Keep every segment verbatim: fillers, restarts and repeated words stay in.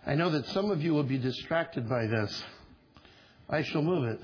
I know that some of you will be distracted by this. I shall move it.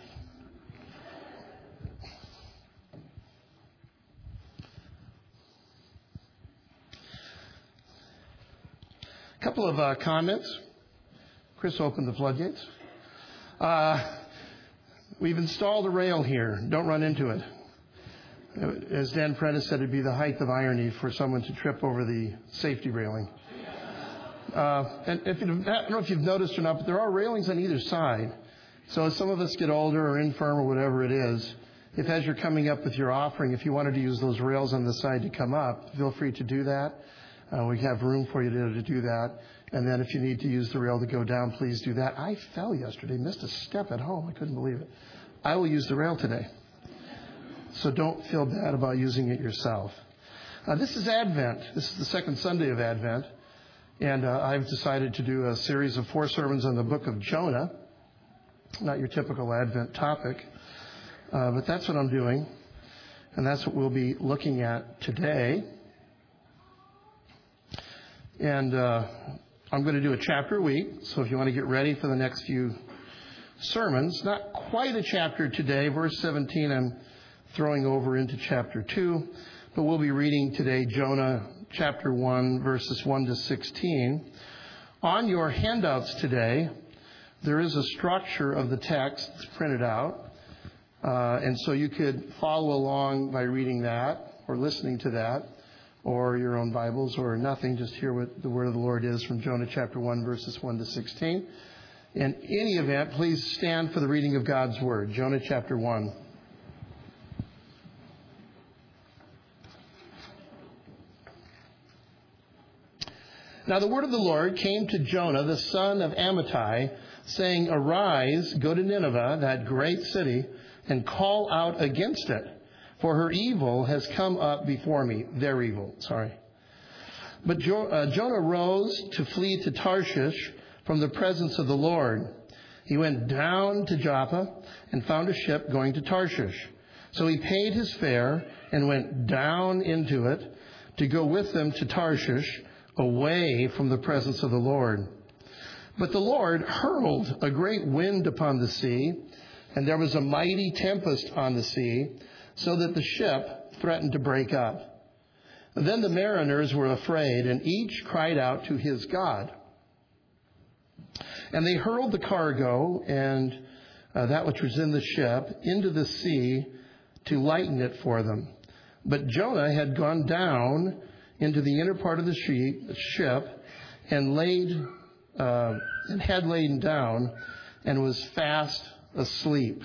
A couple of uh, comments. Chris opened the floodgates. Uh, we've installed a rail here. Don't run into it. As Dan Prentice said, it'd be the height of irony for someone to trip over the safety railing. Uh, and if you, I don't know if you've noticed or not, but there are railings on either side. So as some of us get older or infirm or whatever it is, if as you're coming up with your offering, if you wanted to use those rails on the side to come up, feel free to do that. Uh, we have room for you to, to do that. And then if you need to use the rail to go down, please do that. I fell yesterday, missed a step at home. I couldn't believe it. I will use the rail today. So don't feel bad about using it yourself. Uh, this is Advent. This is the second Sunday of Advent. And uh, I've decided to do a series of four sermons on the book of Jonah. Not your typical Advent topic. Uh, but that's what I'm doing. And that's what we'll be looking at today. And uh, I'm going to do a chapter a week. So if you want to get ready for the next few sermons, not quite a chapter today. Verse seventeen, I'm throwing over into chapter two. But we'll be reading today Jonah chapter one, verses one to sixteen. On your handouts today, there is a structure of the text printed out. Uh, and so you could follow along by reading that or listening to that, or your own Bibles, or nothing. Just hear what the word of the Lord is from Jonah chapter one, verses one to sixteen. In any event, please stand for the reading of God's word. Jonah chapter one. Now the word of the Lord came to Jonah, the son of Amittai, saying, Arise, go to Nineveh, that great city, and call out against it. For her evil has come up before me. Their evil, sorry. But jo- uh, Jonah rose to flee to Tarshish from the presence of the Lord. He went down to Joppa and found a ship going to Tarshish. So he paid his fare and went down into it to go with them to Tarshish, away from the presence of the Lord. But the Lord hurled a great wind upon the sea, and there was a mighty tempest on the sea, so that the ship threatened to break up. Then the mariners were afraid, and each cried out to his God. And they hurled the cargo and uh, that which was in the ship into the sea to lighten it for them. But Jonah had gone down into the inner part of the ship and laid uh, and had lain down and was fast asleep.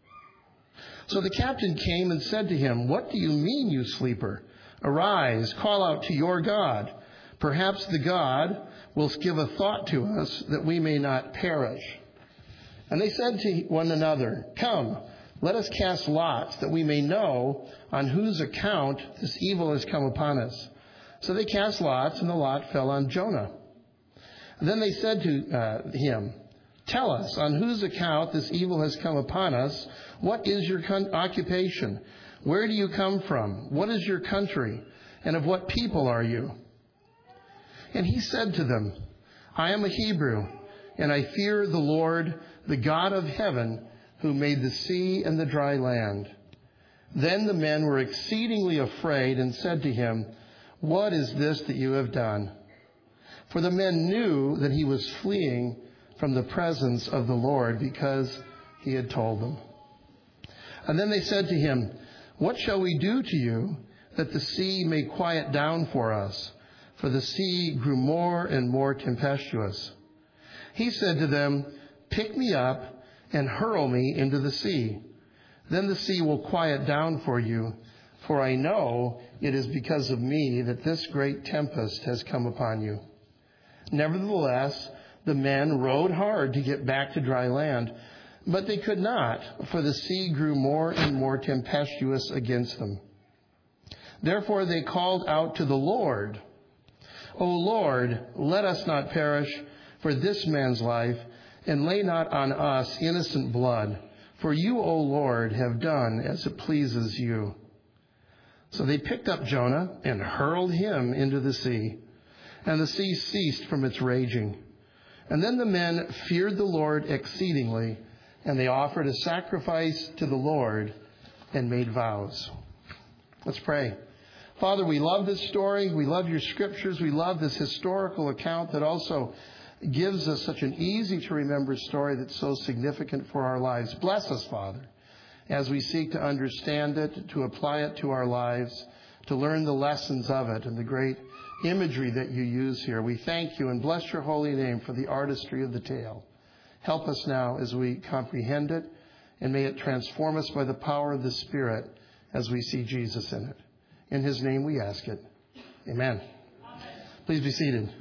So the captain came and said to him, What do you mean, you sleeper? Arise, call out to your God. Perhaps the God will give a thought to us that we may not perish. And they said to one another, Come, let us cast lots that we may know on whose account this evil has come upon us. So they cast lots, and the lot fell on Jonah. Then they said to uh, him, Tell us, on whose account this evil has come upon us. What is your con- occupation? Where do you come from? What is your country? And of what people are you? And he said to them, I am a Hebrew, and I fear the Lord, the God of heaven, who made the sea and the dry land. Then the men were exceedingly afraid and said to him, What is this that you have done? For the men knew that he was fleeing from the presence of the Lord, because he had told them. And then they said to him, What shall we do to you that the sea may quiet down for us? For the sea grew more and more tempestuous. He said to them, Pick me up and hurl me into the sea. Then the sea will quiet down for you, for I know it is because of me that this great tempest has come upon you. Nevertheless, the men rowed hard to get back to dry land, but they could not, for the sea grew more and more tempestuous against them. Therefore they called out to the Lord, O Lord, let us not perish for this man's life, and lay not on us innocent blood. For you, O Lord, have done as it pleases you. So they picked up Jonah and hurled him into the sea, and the sea ceased from its raging. And then the men feared the Lord exceedingly, and they offered a sacrifice to the Lord and made vows. Let's pray. Father, we love this story. We love your scriptures. We love this historical account that also gives us such an easy to remember story that's so significant for our lives. Bless us, Father, as we seek to understand it, to apply it to our lives, to learn the lessons of it and the great imagery that you use here. We thank you and bless your holy name for the artistry of the tale. Help us now as we comprehend it, and may it transform us by the power of the Spirit as we see Jesus in it. In his name we ask it. Amen. Amen. Please be seated.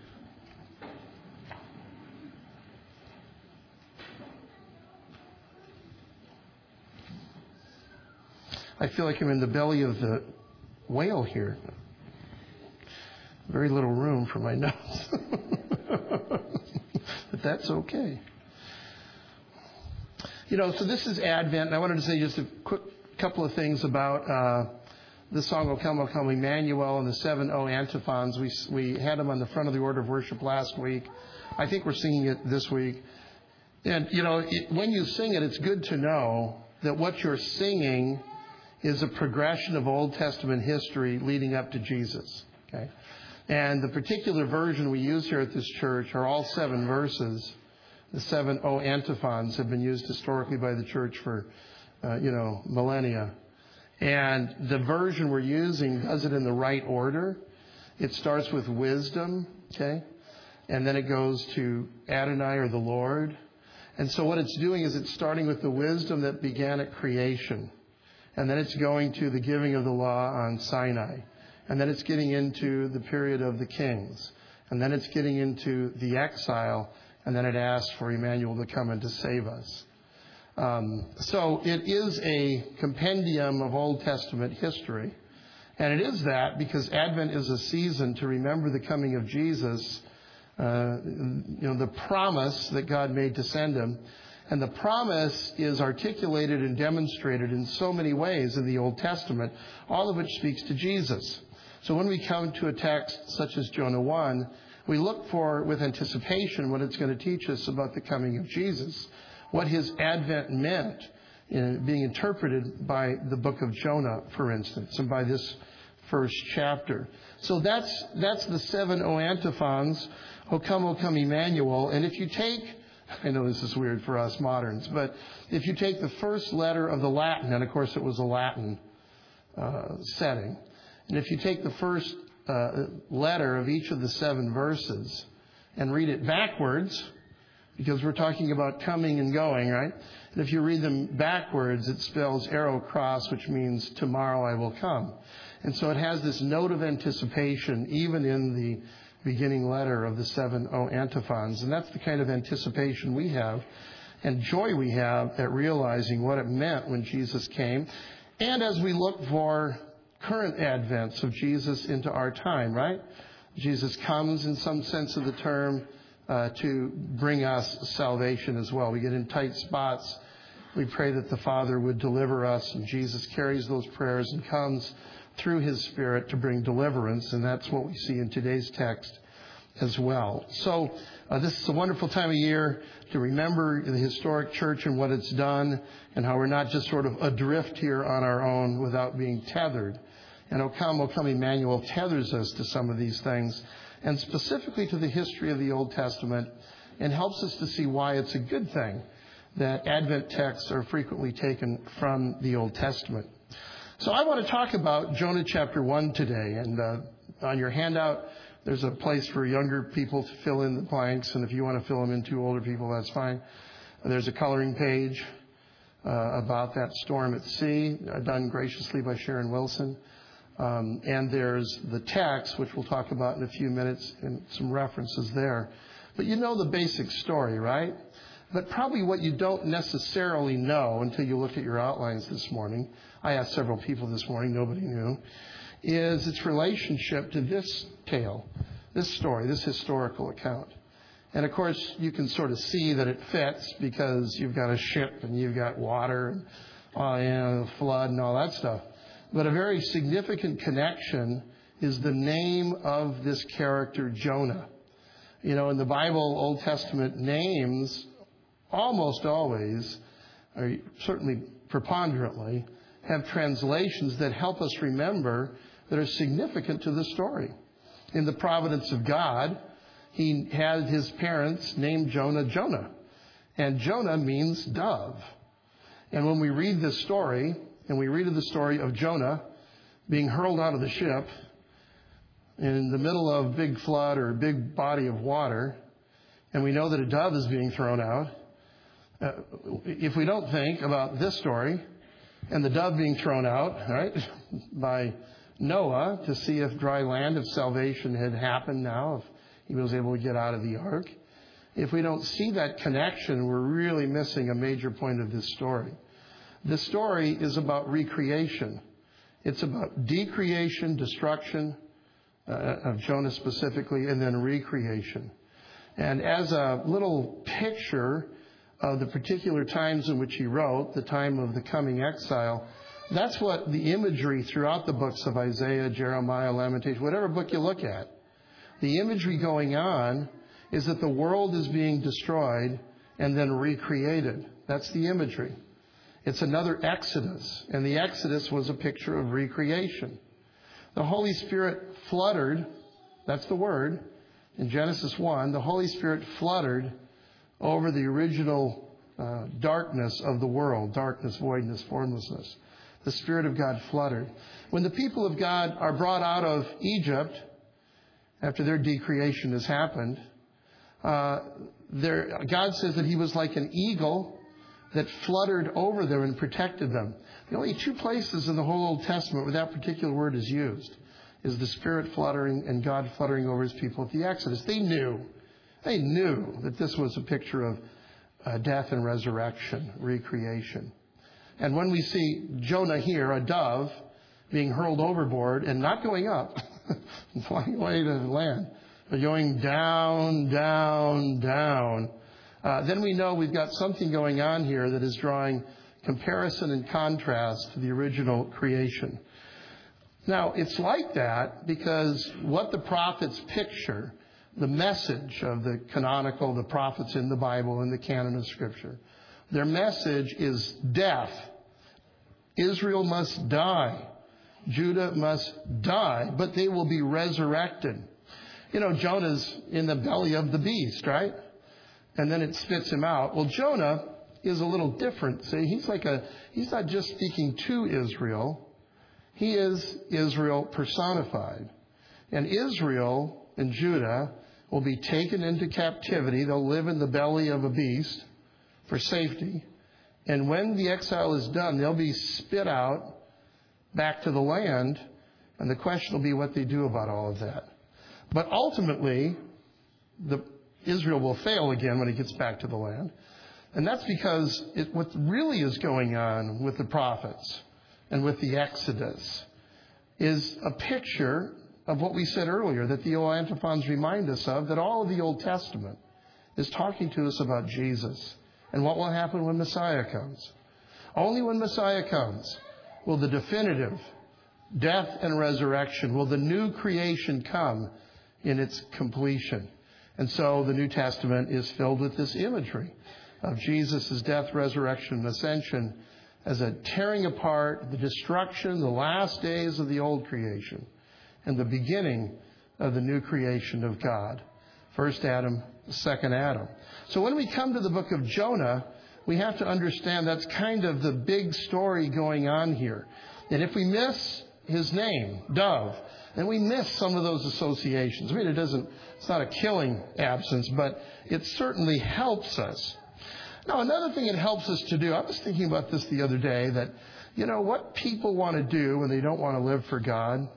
I feel like I'm in the belly of the whale here. Very little room for my nose. But that's okay. You know, so this is Advent, and I wanted to say just a quick couple of things about uh, the song, O Come, O Come, Emmanuel, and the seven O antiphons. We we had them on the front of the order of worship last week. I think we're singing it this week. And, you know, it, when you sing it, it's good to know that what you're singing is a progression of Old Testament history leading up to Jesus. Okay? And the particular version we use here at this church are all seven verses. The seven O antiphons have been used historically by the church for, uh, you know, millennia. And the version we're using does it in the right order. It starts with wisdom, okay? And then it goes to Adonai, or the Lord. And so what it's doing is it's starting with the wisdom that began at creation. And then it's going to the giving of the law on Sinai. And then it's getting into the period of the kings. And then it's getting into the exile. And then it asks for Emmanuel to come and to save us. Um, so it is a compendium of Old Testament history. And it is that because Advent is a season to remember the coming of Jesus, uh, you know, the promise that God made to send him. And the promise is articulated and demonstrated in so many ways in the Old Testament, all of which speaks to Jesus. So when we come to a text such as Jonah one, we look for, with anticipation, what it's going to teach us about the coming of Jesus, what his advent meant, in being interpreted by the book of Jonah, for instance, and by this first chapter. So that's that's the seven O antiphons, O come, O come, Emmanuel. And if you take, I know this is weird for us moderns, but if you take the first letter of the Latin, and of course it was a Latin uh, setting, and if you take the first Uh, letter of each of the seven verses and read it backwards, because we're talking about coming and going, right? And if you read them backwards, it spells arrow cross, which means tomorrow I will come. And so it has this note of anticipation, even in the beginning letter of the seven O antiphons. And that's the kind of anticipation we have and joy we have at realizing what it meant when Jesus came. And as we look for current advents of Jesus into our time, right? Jesus comes in some sense of the term uh, to bring us salvation as well. We get in tight spots. We pray that the Father would deliver us, and Jesus carries those prayers and comes through his Spirit to bring deliverance, and that's what we see in today's text as well. So uh, this is a wonderful time of year to remember the historic church and what it's done, and how we're not just sort of adrift here on our own without being tethered. And O come, O come, Emmanuel tethers us to some of these things, and specifically to the history of the Old Testament, and helps us to see why it's a good thing that Advent texts are frequently taken from the Old Testament. So I want to talk about Jonah chapter one today, and uh, on your handout, there's a place for younger people to fill in the blanks, and if you want to fill them in to older people, that's fine. There's a coloring page uh, about that storm at sea, uh, done graciously by Sharon Wilson. Um, and there's the text, which we'll talk about in a few minutes, and some references there. But you know the basic story, right? But probably what you don't necessarily know until you look at your outlines this morning, I asked several people this morning, nobody knew, is its relationship to this tale, this story, this historical account. And of course, you can sort of see that it fits because you've got a ship and you've got water and uh, you know, the flood and all that stuff. But a very significant connection is the name of this character, Jonah. You know, in the Bible, Old Testament names almost always, or certainly preponderantly, have translations that help us remember that are significant to the story. In the providence of God, he had his parents named Jonah Jonah. And Jonah means dove. And when we read this story, and we read of the story of Jonah being hurled out of the ship in the middle of a big flood or a big body of water, and we know that a dove is being thrown out, uh, if we don't think about this story and the dove being thrown out, right, by Noah to see if dry land, if salvation had happened now, if he was able to get out of the ark, if we don't see that connection, we're really missing a major point of this story. This story is about recreation. It's about decreation, destruction uh, of Jonah specifically, and then recreation. And as a little picture of the particular times in which he wrote, the time of the coming exile, that's what the imagery throughout the books of Isaiah, Jeremiah, Lamentation, whatever book you look at, the imagery going on is that the world is being destroyed and then recreated. That's the imagery. It's another Exodus, and the Exodus was a picture of recreation. The Holy Spirit fluttered, that's the word, in Genesis one, the Holy Spirit fluttered over the original uh, darkness of the world, darkness, voidness, formlessness. The Spirit of God fluttered. When the people of God are brought out of Egypt, after their decreation has happened, uh, there, God says that he was like an eagle that fluttered over them and protected them. The only two places in the whole Old Testament where that particular word is used is the Spirit fluttering and God fluttering over his people at the Exodus. They knew, they knew that this was a picture of uh, death and resurrection, recreation. And when we see Jonah here, a dove, being hurled overboard and not going up, flying away to land, but going down, down, down, uh, then we know we've got something going on here that is drawing comparison and contrast to the original creation. Now, it's like that because what the prophets picture, the message of the canonical, the prophets in the Bible, in the canon of Scripture, their message is death. Israel must die. Judah must die, but they will be resurrected. You know, Jonah's in the belly of the beast, right? And then it spits him out. Well, Jonah is a little different. See, he's like a, he's not just speaking to Israel. He is Israel personified. And Israel and Judah will be taken into captivity. They'll live in the belly of a beast for safety. And when the exile is done, they'll be spit out back to the land. And the question will be what they do about all of that. But ultimately, the, Israel will fail again when it gets back to the land. And that's because it, what really is going on with the prophets and with the Exodus is a picture of what we said earlier, that the old antiphons remind us of, that all of the Old Testament is talking to us about Jesus and what will happen when Messiah comes. Only when Messiah comes will the definitive death and resurrection, will the new creation come in its completion. And so the New Testament is filled with this imagery of Jesus' death, resurrection, and ascension as a tearing apart, the destruction, the last days of the old creation, and the beginning of the new creation of God. First Adam, second Adam. So when we come to the book of Jonah, we have to understand that's kind of the big story going on here. And if we miss his name, dove, then we miss some of those associations. I mean, it doesn't, it's not a killing absence, but it certainly helps us. Now, another thing it helps us to do, I was thinking about this the other day, that, you know, what people want to do when they don't want to live for God.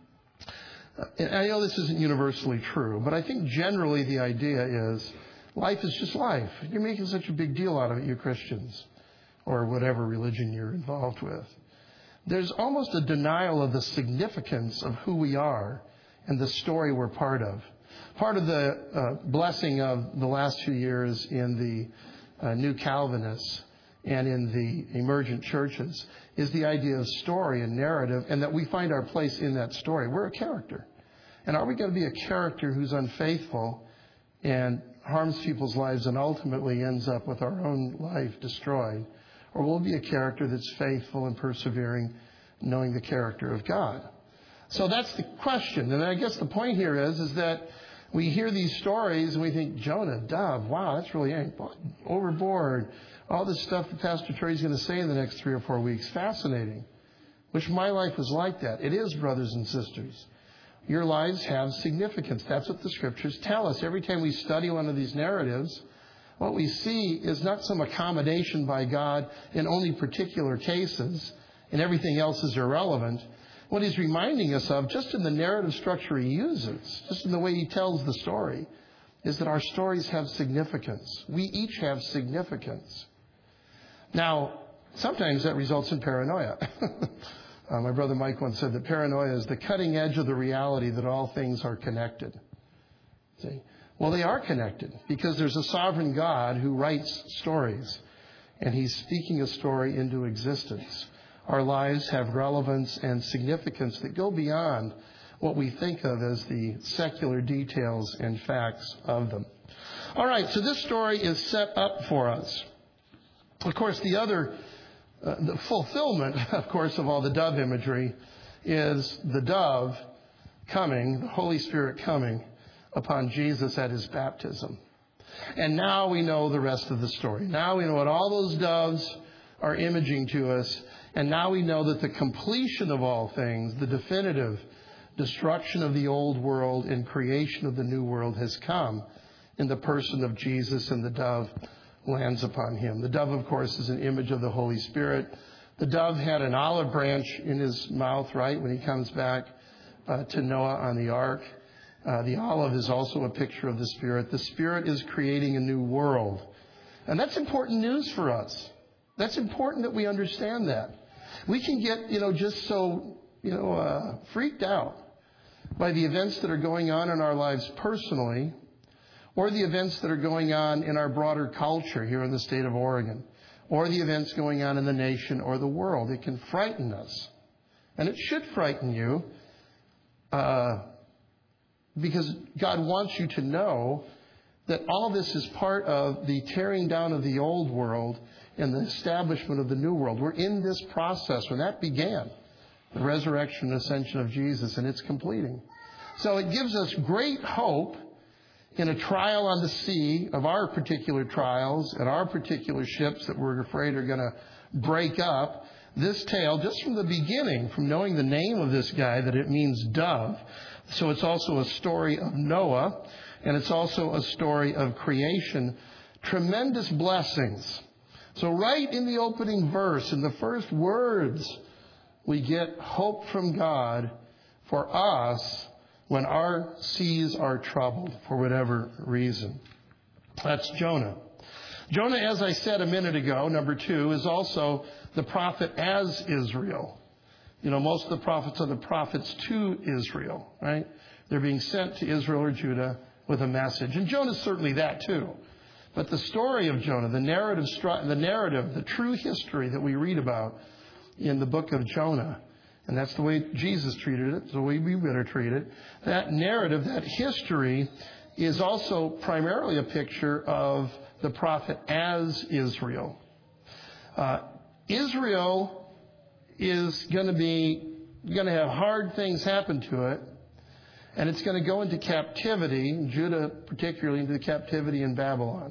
And I know this isn't universally true, but I think generally the idea is life is just life. You're making such a big deal out of it, you Christians, or whatever religion you're involved with. There's almost a denial of the significance of who we are and the story we're part of. Part of the uh, blessing of the last few years in the uh, New Calvinists and in the emergent churches is the idea of story and narrative, and that we find our place in that story. We're a character. And are we going to be a character who's unfaithful and harms people's lives and ultimately ends up with our own life destroyed, or we'll be a character that's faithful and persevering, knowing the character of God. So that's the question. And I guess the point here is, is that we hear these stories and we think, Jonah, dove, wow, that's really overboard. All this stuff that Pastor Terry's going to say in the next three or four weeks, fascinating. Wish my life was like that. It is, brothers and sisters. Your lives have significance. That's what the Scriptures tell us. Every time we study one of these narratives, what we see is not some accommodation by God in only particular cases, and everything else is irrelevant. What he's reminding us of, just in the narrative structure he uses, just in the way he tells the story, is that our stories have significance. We each have significance. Now, sometimes that results in paranoia. uh, my brother Mike once said that paranoia is the cutting edge of the reality that all things are connected. See? Well, they are connected because there's a sovereign God who writes stories, and he's speaking a story into existence. Our lives have relevance and significance that go beyond what we think of as the secular details and facts of them. All right, so this story is set up for us. Of course, the other, uh, the fulfillment, of course, of all the dove imagery is the dove coming, the Holy Spirit coming upon Jesus at his baptism. And now we know the rest of the story. Now we know what all those doves are imaging to us. And now we know that the completion of all things, the definitive destruction of the old world and creation of the new world has come in the person of Jesus, and the dove lands upon him. The dove, of course, is an image of the Holy Spirit. The dove had an olive branch in his mouth, right, when he comes back uh, to Noah on the ark. Uh, the olive is also a picture of the Spirit. The Spirit is creating a new world. And that's important news for us. That's important that we understand that. We can get, you know, just so, you know, uh, freaked out by the events that are going on in our lives personally, or the events that are going on in our broader culture here in the state of Oregon, or the events going on in the nation or the world. It can frighten us. And it should frighten you, uh, because God wants you to know that all this is part of the tearing down of the old world and the establishment of the new world. We're in this process when that began, the resurrection and ascension of Jesus, and it's completing. So it gives us great hope in a trial on the sea of our particular trials and our particular ships that we're afraid are going to break up. This tale, just from the beginning, from knowing the name of this guy, that it means dove. So it's also a story of Noah, and it's also a story of creation. Tremendous blessings. So right in the opening verse, in the first words, we get hope from God for us when our seas are troubled for whatever reason. That's Jonah. Jonah, as I said a minute ago, number two, is also the prophet as Israel. You know, most of the prophets are the prophets to Israel, right? They're being sent to Israel or Judah with a message. And Jonah's certainly that too. But the story of Jonah, the narrative, the narrative, the true history that we read about in the book of Jonah, and that's the way Jesus treated it, the way we better treat it, that narrative, that history is also primarily a picture of the prophet as Israel. Uh, Israel is going to be going to have hard things happen to it, and it's going to go into captivity, Judah particularly into the captivity in Babylon.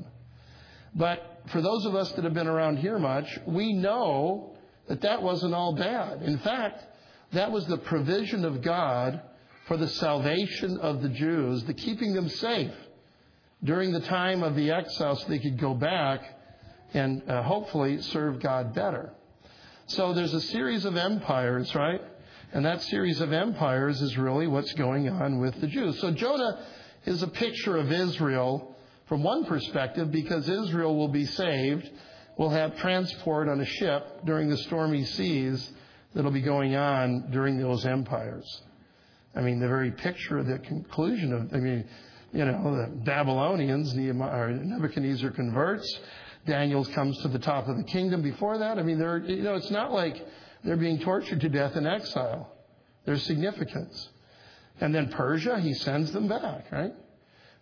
But for those of us that have been around here much, we know that that wasn't all bad. In fact, that was the provision of God for the salvation of the Jews, the keeping them safe during the time of the exile so they could go back and uh, hopefully serve God better. So there's a series of empires, right? And that series of empires is really what's going on with the Jews. So Jonah is a picture of Israel from one perspective, because Israel will be saved, will have transport on a ship during the stormy seas that'll be going on during those empires. I mean, the very picture of the conclusion of, I mean, you know, the Babylonians, Nehemiah, Nebuchadnezzar converts, Daniel comes to the top of the kingdom. Before that, I mean, they're, you know, it's not like they're being tortured to death in exile. There's significance. And then Persia, he sends them back, right?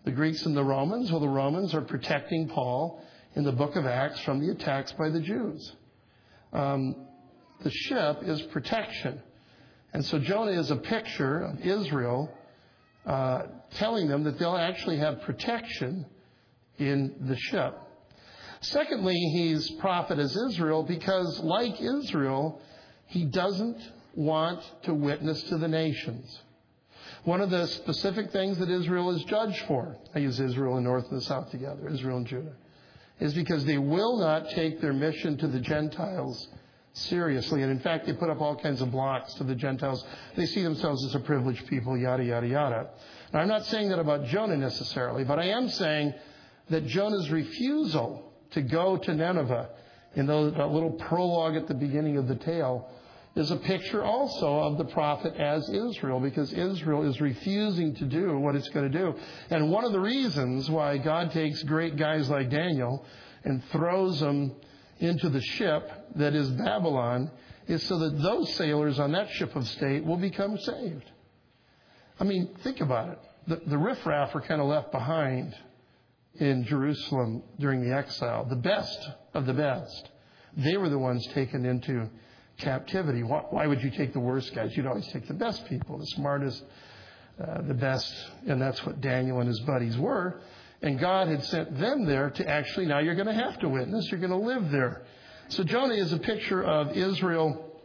The Greeks and the Romans, well, the Romans are protecting Paul in the book of Acts from the attacks by the Jews. Um, the ship is protection. And so Jonah is a picture of Israel uh, telling them that they'll actually have protection in the ship. Secondly, he's prophet as Israel because, like Israel, he doesn't want to witness to the nations. One of the specific things that Israel is judged for, I use Israel and North and the South together, Israel and Judah, is because they will not take their mission to the Gentiles seriously. And in fact, they put up all kinds of blocks to the Gentiles. They see themselves as a privileged people, yada, yada, yada. Now, I'm not saying that about Jonah necessarily, but I am saying that Jonah's refusal to go to Nineveh in those, that little prologue at the beginning of the tale is a picture also of the prophet as Israel, because Israel is refusing to do what it's going to do. And one of the reasons why God takes great guys like Daniel and throws them into the ship that is Babylon is so that those sailors on that ship of state will become saved. I mean, think about it. The, the riffraff were kind of left behind in Jerusalem during the exile. The best of the best. They were the ones taken into captivity. Why, why would you take the worst guys? You'd always take the best people, the smartest, uh, the best. And that's what Daniel and his buddies were. And God had sent them there to actually, now you're going to have to witness. You're going to live there. So Jonah is a picture of Israel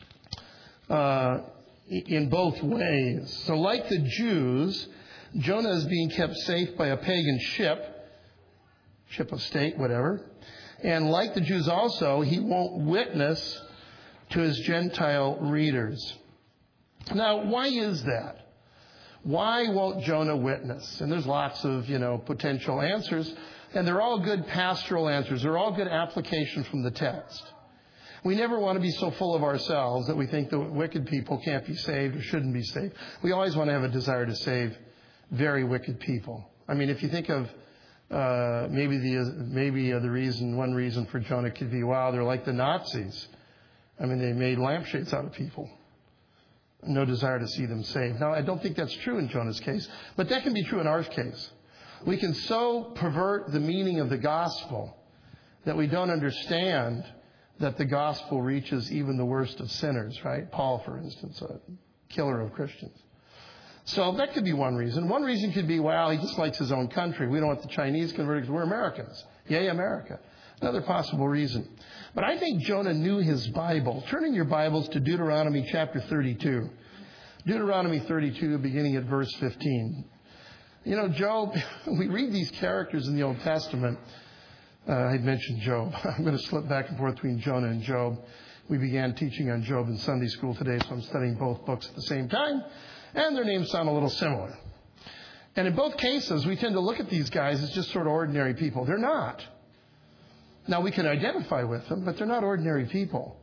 uh, in both ways. So like the Jews, Jonah is being kept safe by a pagan ship, ship of state, whatever. And like the Jews also, he won't witness to his Gentile readers. Now, why is that? Why won't Jonah witness? And there's lots of, you know, potential answers. And they're all good pastoral answers. They're all good application from the text. We never want to be so full of ourselves that we think that wicked people can't be saved or shouldn't be saved. We always want to have a desire to save very wicked people. I mean, if you think of uh, maybe the maybe uh, the reason, one reason for Jonah could be, wow, they're like the Nazis. I mean, they made lampshades out of people. No desire to see them saved. Now, I don't think that's true in Jonah's case, but that can be true in our case. We can so pervert the meaning of the gospel that we don't understand that the gospel reaches even the worst of sinners, right? Paul, for instance, a killer of Christians. So that could be one reason. One reason could be, well, he just likes his own country. We don't want the Chinese converted because we're Americans. Yay, America. Another possible reason. But I think Jonah knew his Bible. Turn in your Bibles to Deuteronomy chapter thirty-two. Deuteronomy thirty-two, beginning at verse fifteen. You know, Job, we read these characters in the Old Testament. Uh, I mentioned Job. I'm going to slip back and forth between Jonah and Job. We began teaching on Job in Sunday school today, so I'm studying both books at the same time. And their names sound a little similar. And in both cases, we tend to look at these guys as just sort of ordinary people. They're not. Now, we can identify with them, but they're not ordinary people.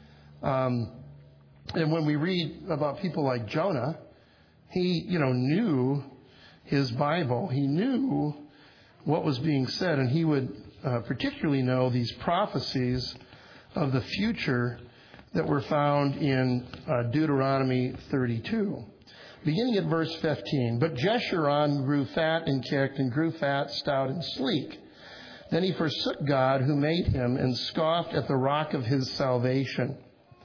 Um, and when we read about people like Jonah, he, you know, knew his Bible. He knew what was being said, and he would uh, particularly know these prophecies of the future that were found in uh, Deuteronomy thirty-two. Beginning at verse fifteen, but Jeshurun grew fat and kicked and grew fat, stout, and sleek. Then he forsook God who made him and scoffed at the rock of his salvation.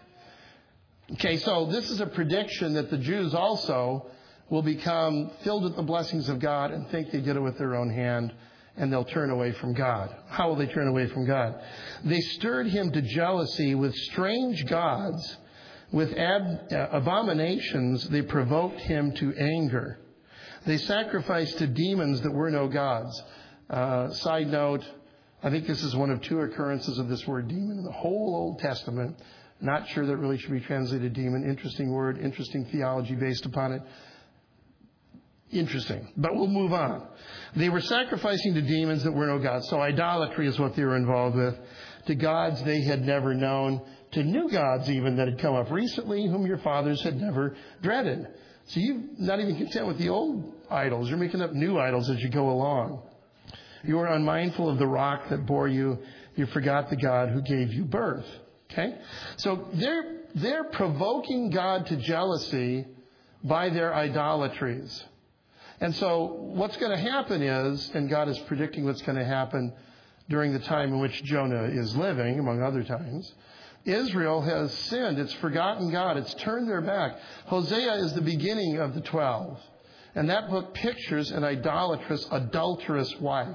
Okay, so this is a prediction that the Jews also will become filled with the blessings of God and think they did it with their own hand, and they'll turn away from God. How will they turn away from God? They stirred him to jealousy with strange gods. With ab- uh, abominations, they provoked him to anger. They sacrificed to demons that were no gods. Uh, side note, I think this is one of two occurrences of this word demon in the whole Old Testament. Not sure that really should be translated demon. Interesting word, interesting theology based upon it. Interesting. But we'll move on. They were sacrificing to demons that were no gods. So idolatry is what they were involved with. To gods they had never known. To new gods even that had come up recently, whom your fathers had never dreaded. So you're not even content with the old idols. You're making up new idols as you go along. You were unmindful of the rock that bore you. You forgot the God who gave you birth. Okay? So they're, they're provoking God to jealousy by their idolatries. And so what's going to happen is, and God is predicting what's going to happen during the time in which Jonah is living, among other times, Israel has sinned. It's forgotten God. It's turned their back. Hosea is the beginning of the twelve. And that book pictures an idolatrous, adulterous wife.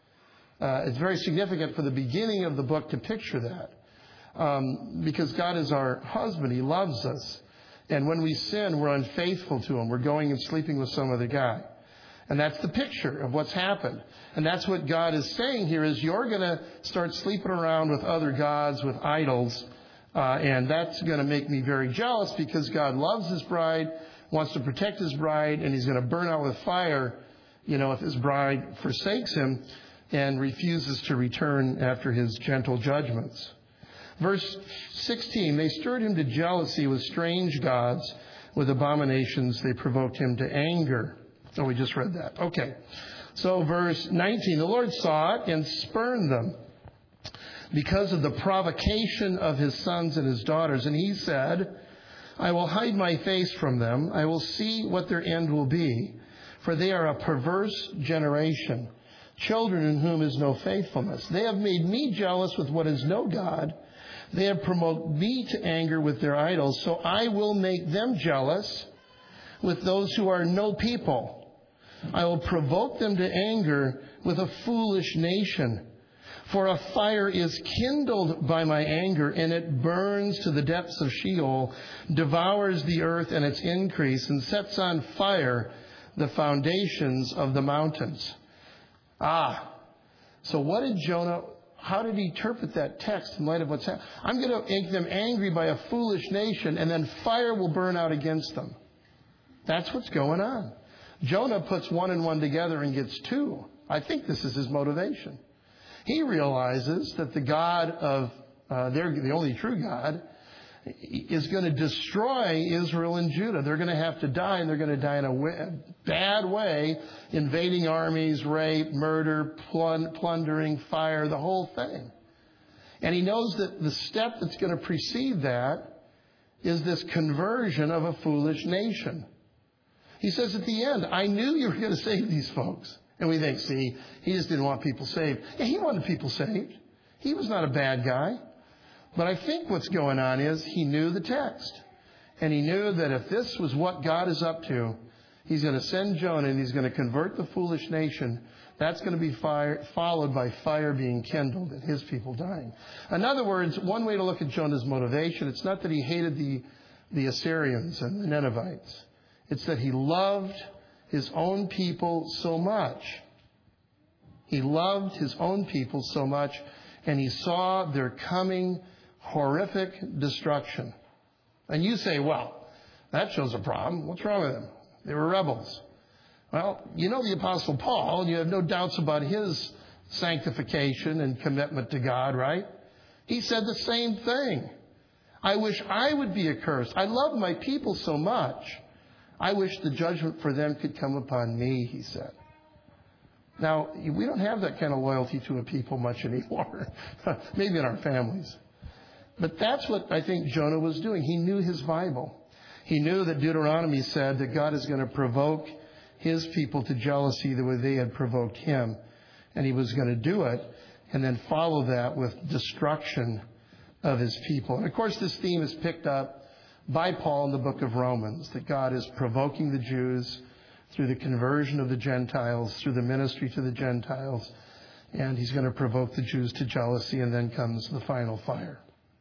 Uh, it's very significant for the beginning of the book to picture that. Um, because God is our husband. He loves us. And when we sin, we're unfaithful to Him. We're going and sleeping with some other guy. And that's the picture of what's happened. And that's what God is saying here is you're going to start sleeping around with other gods, with idols. Uh, and that's going to make me very jealous because God loves His bride, wants to protect His bride, and He's going to burn out with fire, you know, if His bride forsakes Him and refuses to return after His gentle judgments. Verse sixteen, they stirred him to jealousy with strange gods. With abominations, they provoked him to anger. Oh, we just read that. Okay. So verse nineteen, the Lord saw it and spurned them because of the provocation of his sons and his daughters. And he said, I will hide my face from them. I will see what their end will be. For they are a perverse generation, children in whom is no faithfulness. They have made me jealous with what is no God. They have provoked me to anger with their idols. So I will make them jealous with those who are no people. I will provoke them to anger with a foolish nation. For a fire is kindled by my anger, and it burns to the depths of Sheol, devours the earth and its increase, and sets on fire the foundations of the mountains. Ah, so what did Jonah, how did he interpret that text in light of what's happening? I'm going to make them angry by a foolish nation, and then fire will burn out against them. That's what's going on. Jonah puts one and one together and gets two. I think this is his motivation. He realizes that the God of, uh, they're the only true God, is going to destroy Israel and Judah. They're going to have to die, and they're going to die in a way, bad way, invading armies, rape, murder, plund- plundering, fire, the whole thing. And he knows that the step that's going to precede that is this conversion of a foolish nation. He says at the end, I knew you were going to save these folks. And we think, see, he just didn't want people saved. Yeah, he wanted people saved. He was not a bad guy. But I think what's going on is he knew the text. And he knew that if this was what God is up to, he's going to send Jonah and he's going to convert the foolish nation. That's going to be fire, followed by fire being kindled and his people dying. In other words, one way to look at Jonah's motivation, it's not that he hated the, the Assyrians and the Ninevites. It's that he loved his own people so much. He loved his own people so much, and he saw their coming horrific destruction. And you say, well, that shows a problem. What's wrong with them? They were rebels. Well, you know the Apostle Paul, and you have no doubts about his sanctification and commitment to God, right? He said the same thing. I wish I would be accursed. I love my people so much. I wish the judgment for them could come upon me, he said. Now, we don't have that kind of loyalty to a people much anymore. Maybe in our families. But that's what I think Jonah was doing. He knew his Bible. He knew that Deuteronomy said that God is going to provoke his people to jealousy the way they had provoked him. And he was going to do it and then follow that with destruction of his people. And of course, this theme is picked up by Paul in the book of Romans, that God is provoking the Jews through the conversion of the Gentiles, through the ministry to the Gentiles. And he's going to provoke the Jews to jealousy, and then comes the final fire.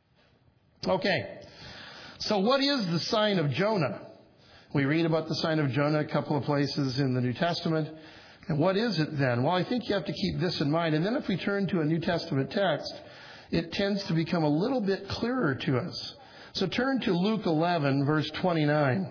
Okay, so what is the sign of Jonah? We read about the sign of Jonah a couple of places in the New Testament. And what is it then? Well, I think you have to keep this in mind. And then if we turn to a New Testament text, it tends to become a little bit clearer to us. So turn to Luke eleven, verse twenty-nine.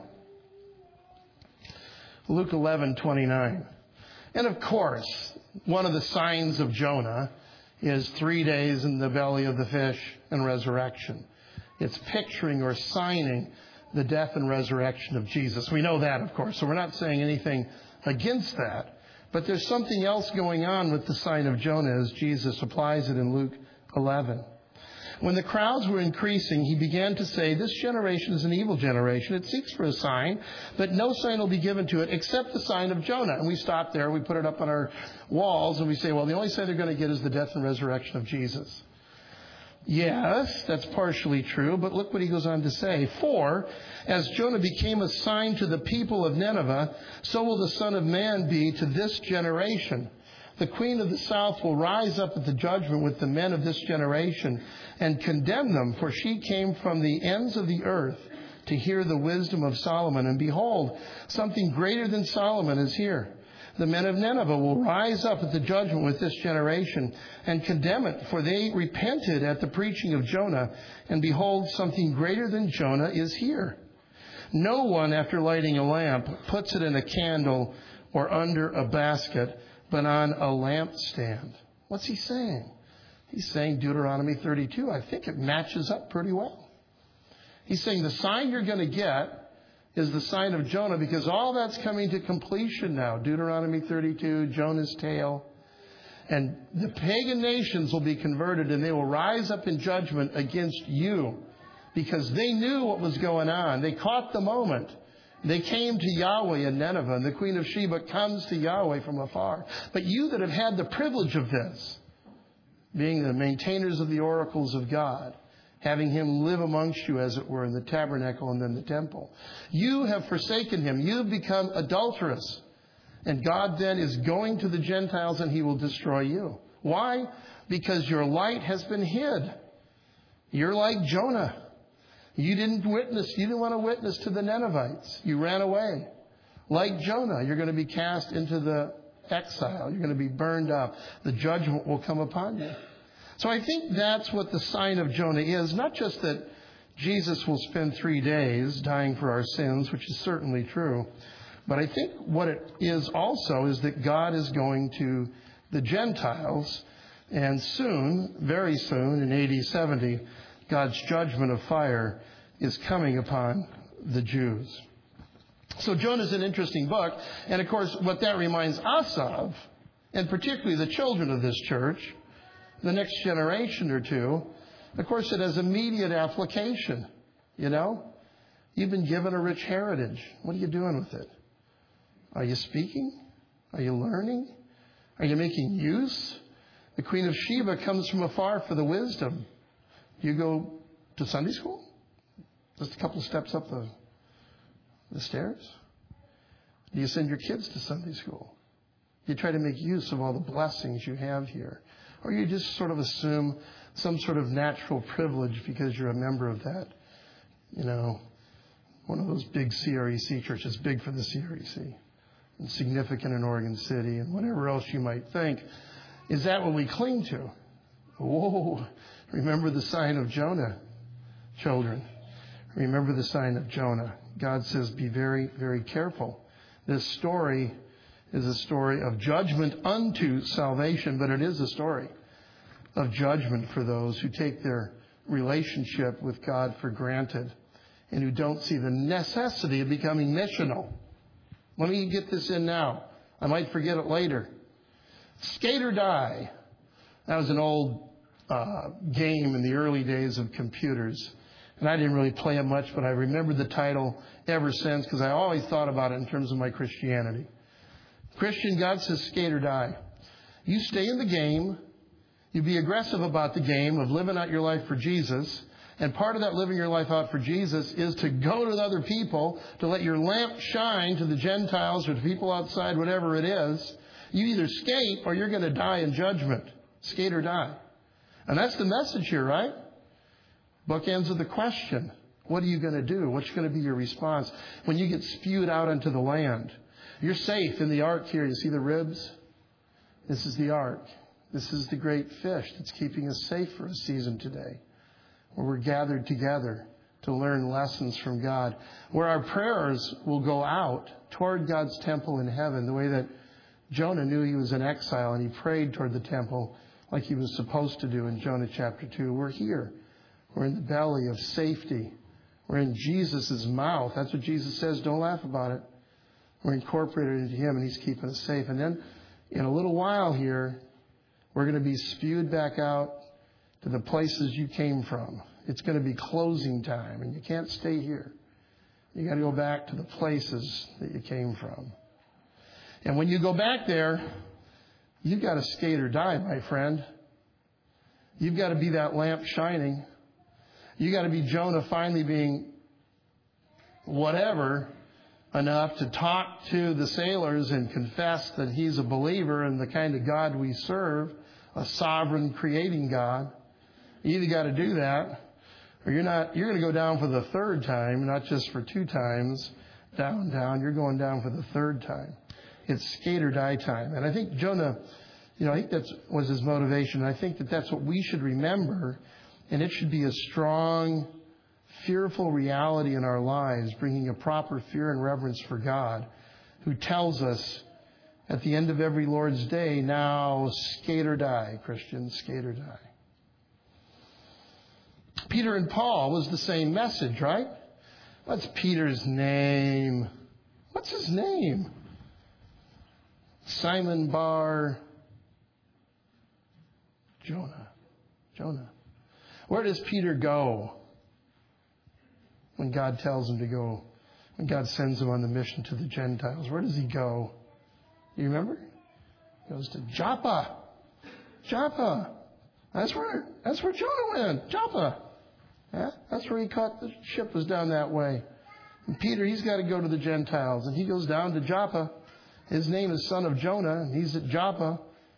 Luke eleven, twenty-nine. And of course, one of the signs of Jonah is three days in the belly of the fish and resurrection. It's picturing or signing the death and resurrection of Jesus. We know that, of course, so we're not saying anything against that. But there's something else going on with the sign of Jonah as Jesus applies it in Luke eleven. When the crowds were increasing, he began to say, "This generation is an evil generation. It seeks for a sign, but no sign will be given to it except the sign of Jonah." And we stop there. We put it up on our walls, and we say, well, the only sign they're going to get is the death and resurrection of Jesus. Yes, that's partially true, but look what he goes on to say. "For, as Jonah became a sign to the people of Nineveh, so will the Son of Man be to this generation. The queen of the south will rise up at the judgment with the men of this generation and condemn them, for she came from the ends of the earth to hear the wisdom of Solomon. And behold, something greater than Solomon is here. The men of Nineveh will rise up at the judgment with this generation and condemn it, for they repented at the preaching of Jonah, and behold, something greater than Jonah is here. No one, after lighting a lamp, puts it in a candle or under a basket, but on a lampstand." What's he saying? He's saying Deuteronomy thirty-two. I think it matches up pretty well. He's saying the sign you're going to get is the sign of Jonah, because all that's coming to completion now. Deuteronomy thirty-two, Jonah's tale. And the pagan nations will be converted, and they will rise up in judgment against you, because they knew what was going on. They caught the moment. They came to Yahweh in Nineveh, and the Queen of Sheba comes to Yahweh from afar. But you that have had the privilege of this, being the maintainers of the oracles of God, having him live amongst you, as it were, in the tabernacle and then the temple, you have forsaken him. You have become adulterous. And God then is going to the Gentiles, and he will destroy you. Why? Because your light has been hid. You're like Jonah. You didn't witness. You didn't want to witness to the Ninevites. You ran away. Like Jonah, you're going to be cast into the exile. You're going to be burned up. The judgment will come upon you. So I think that's what the sign of Jonah is. Not just that Jesus will spend three days dying for our sins, which is certainly true. But I think what it is also is that God is going to the Gentiles. And soon, very soon, in A D seventy, God's judgment of fire is coming upon the Jews. So Jonah's an interesting book. And of course, what that reminds us of, and particularly the children of this church, the next generation or two, of course, it has immediate application. You know, you've been given a rich heritage. What are you doing with it? Are you speaking? Are you learning? Are you making use? The Queen of Sheba comes from afar for the wisdom. You go to Sunday school? Just a couple of steps up the, the stairs? Do you send your kids to Sunday school? Do you try to make use of all the blessings you have here? Or you just sort of assume some sort of natural privilege because you're a member of that, you know, one of those big C R E C churches, big for the C R E C, and significant in Oregon City, and whatever else you might think. Is that what we cling to? Whoa. Remember the sign of Jonah, children. Remember the sign of Jonah. God says, be very, very careful. This story is a story of judgment unto salvation, but it is a story of judgment for those who take their relationship with God for granted and who don't see the necessity of becoming missional. Let me get this in now. I might forget it later. Skate or Die. That was an old uh, game in the early days of computers. And I didn't really play it much, but I remember the title ever since because I always thought about it in terms of my Christianity. Christian, God says skate or die. You stay in the game. You be aggressive about the game of living out your life for Jesus. And part of that living your life out for Jesus is to go to other people, to let your lamp shine to the Gentiles or to people outside, whatever it is. You either skate or you're going to die in judgment. Skate or die. And that's the message here, right? Bookends of the question. What are you going to do? What's going to be your response when you get spewed out into the land? You're safe in the ark here. You see the ribs? This is the ark. This is the great fish that's keeping us safe for a season today, where we're gathered together to learn lessons from God, where our prayers will go out toward God's temple in heaven, the way that Jonah knew he was in exile and he prayed toward the temple like he was supposed to do in Jonah chapter two. We're here. We're in the belly of safety. We're in Jesus' mouth. That's what Jesus says. Don't laugh about it. We're incorporated into him and he's keeping us safe. And then in a little while here, we're going to be spewed back out to the places you came from. It's going to be closing time, and you can't stay here. You got to go back to the places that you came from. And when you go back there, you've got to skate or die, my friend. You've got to be that lamp shining. You've got to be Jonah finally being whatever enough to talk to the sailors and confess that he's a believer in the kind of God we serve, a sovereign creating God. You either got to do that, or you're not. You're going to go down for the third time, not just for two times. Down, down. You're going down for the third time. It's skate or die time. And I think Jonah, you know, I think that was his motivation. I think that that's what we should remember, and it should be a strong, fearful reality in our lives, bringing a proper fear and reverence for God, who tells us at the end of every Lord's Day, now skate or die, Christian, skate or die. Peter and Paul was the same message, right? What's Peter's name? What's his name? Simon Bar Jonah. Jonah. Where does Peter go when God tells him to go? When God sends him on the mission to the Gentiles, where does he go? You remember? He goes to Joppa. Joppa. That's where that's where Jonah went. Joppa. Yeah? That's where he caught the ship, was down that way. And Peter, he's got to go to the Gentiles, and he goes down to Joppa. His name is son of Jonah, and he's at Joppa.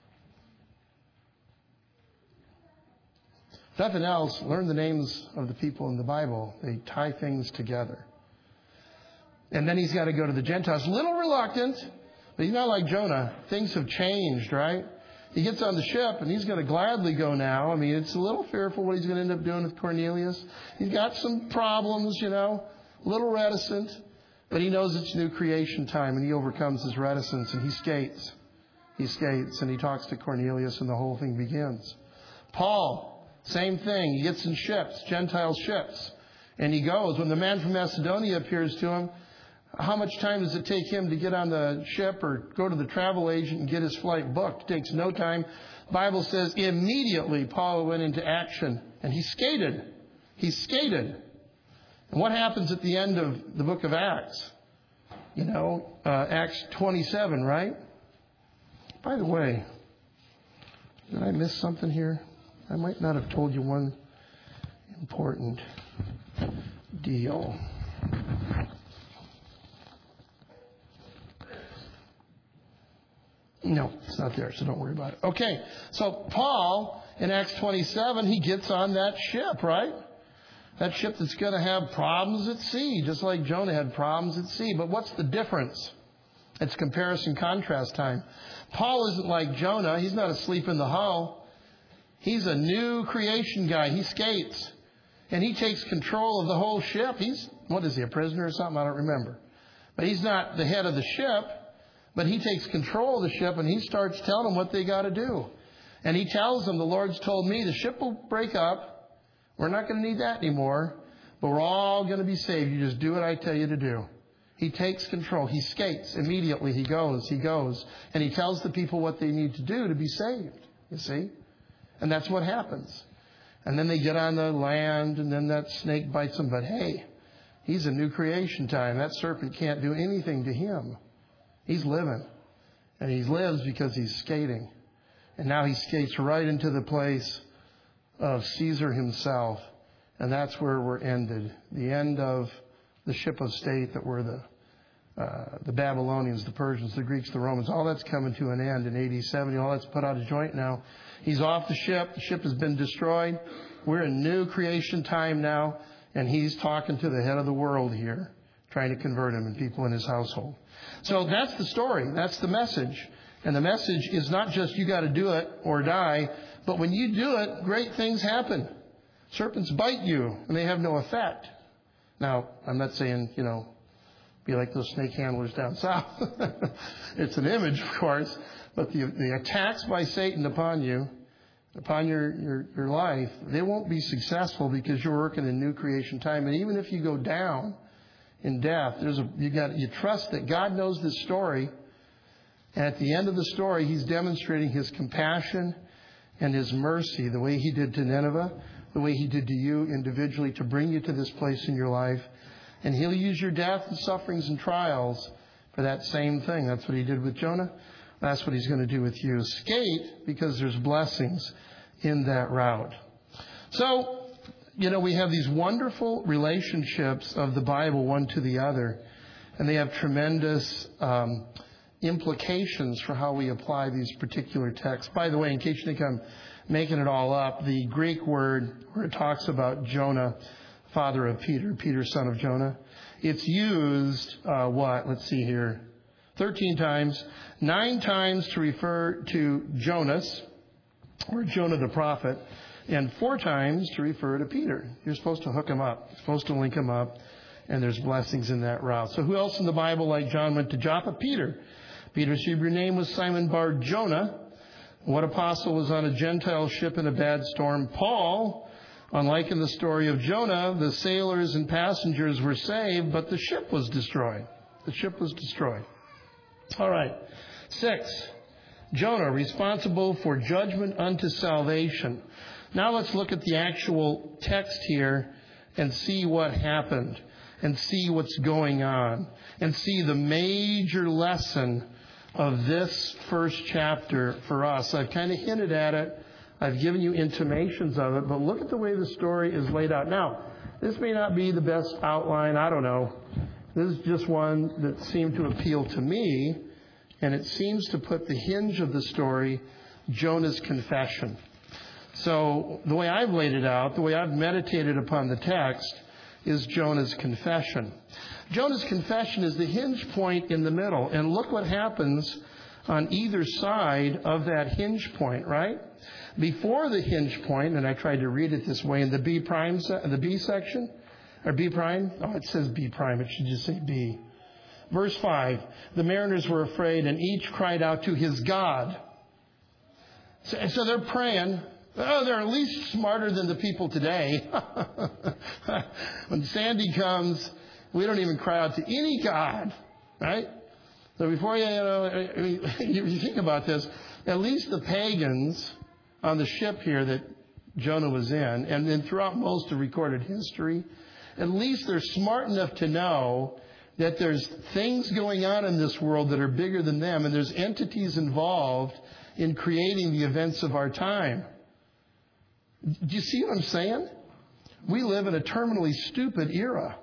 If nothing else, learn the names of the people in the Bible. They tie things together. And then he's got to go to the Gentiles. A little reluctant, but he's not like Jonah. Things have changed, right? He gets on the ship, and he's going to gladly go now. I mean, it's a little fearful what he's going to end up doing with Cornelius. He's got some problems, you know, a little reticent. But he knows it's new creation time, and he overcomes his reticence, and he skates. He skates, and he talks to Cornelius, and the whole thing begins. Paul, same thing. He gets in ships, Gentile ships, and he goes. When the man from Macedonia appears to him, how much time does it take him to get on the ship or go to the travel agent and get his flight booked? It takes no time. The Bible says immediately Paul went into action, and he skated. He skated. And what happens at the end of the book of Acts? You know, uh, Acts twenty-seven, right? By the way, did I miss something here? I might not have told you one important deal. No, it's not there, so don't worry about it. Okay, so Paul, in Acts twenty-seven, he gets on that ship, right? That ship that's going to have problems at sea, just like Jonah had problems at sea. But what's the difference? It's comparison contrast time. Paul isn't like Jonah. He's not asleep in the hull. He's a new creation guy. He skates. And he takes control of the whole ship. He's, what is he, a prisoner or something? I don't remember. But he's not the head of the ship. But he takes control of the ship, and he starts telling them what they got to do. And he tells them, the Lord's told me the ship will break up. We're not going to need that anymore, but we're all going to be saved. You just do what I tell you to do. He takes control. He skates immediately. He goes, he goes, and he tells the people what they need to do to be saved, you see? And that's what happens. And then they get on the land, and then that snake bites them. But hey, he's a new creation time. That serpent can't do anything to him. He's living. And he lives because he's skating. And now he skates right into the place of Caesar himself. And that's where we're ended. The end of the ship of state that were the uh, the Babylonians, the Persians, the Greeks, the Romans. All that's coming to an end in A D seventy. All that's put out of joint now. He's off the ship. The ship has been destroyed. We're in new creation time now. And he's talking to the head of the world here, trying to convert him and people in his household. So that's the story. That's the message. And the message is not just you got to do it or die, but when you do it, great things happen. Serpents bite you, and they have no effect. Now, I'm not saying, you know, be like those snake handlers down south. It's an image, of course. But the, the attacks by Satan upon you, upon your, your, your life, they won't be successful because you're working in new creation time. And even if you go down in death, there's a, you got you trust that God knows this story. And at the end of the story, he's demonstrating his compassion and His mercy, the way He did to Nineveh, the way He did to you individually to bring you to this place in your life. And He'll use your death and sufferings and trials for that same thing. That's what He did with Jonah. That's what He's going to do with you. Skate because there's blessings in that route. So, you know, we have these wonderful relationships of the Bible one to the other. And they have tremendous um, implications for how we apply these particular texts. By the way, in case you think I'm making it all up, the Greek word where it talks about Jonah, father of Peter, Peter, son of Jonah, it's used, uh, what? Let's see here. thirteen times. Nine times to refer to Jonas, or Jonah the prophet, and four times to refer to Peter. You're supposed to hook him up. You're supposed to link him up, and there's blessings in that route. So who else in the Bible, like John, went to Joppa? Peter. Peter's Hebrew name was Simon Bar Jonah. What apostle was on a Gentile ship in a bad storm? Paul. Unlike in the story of Jonah, the sailors and passengers were saved, but the ship was destroyed. The ship was destroyed. All right. Six. Jonah, responsible for judgment unto salvation. Now let's look at the actual text here and see what happened and see what's going on and see the major lesson of this first chapter for us. I've kind of hinted at it. I've given you intimations of it, but look at the way the story is laid out. Now, this may not be the best outline. I don't know. This is just one that seemed to appeal to me, and it seems to put the hinge of the story, Jonah's confession. So the way I've laid it out, the way I've meditated upon the text, is Jonah's confession. Jonah's confession is the hinge point in the middle. And look what happens on either side of that hinge point, right? Before the hinge point, and I tried to read it this way in the B prime, the B section, or B prime. Oh, it says B prime. It should just say B. Verse five, the mariners were afraid and each cried out to his God. So, so they're praying. Oh, they're at least smarter than the people today. When Sandy comes, we don't even cry out to any God, right? So before you, you know, I mean, you think about this, at least the pagans on the ship here that Jonah was in, and then throughout most of recorded history, at least they're smart enough to know that there's things going on in this world that are bigger than them, and there's entities involved in creating the events of our time. Do you see what I'm saying? We live in a terminally stupid era.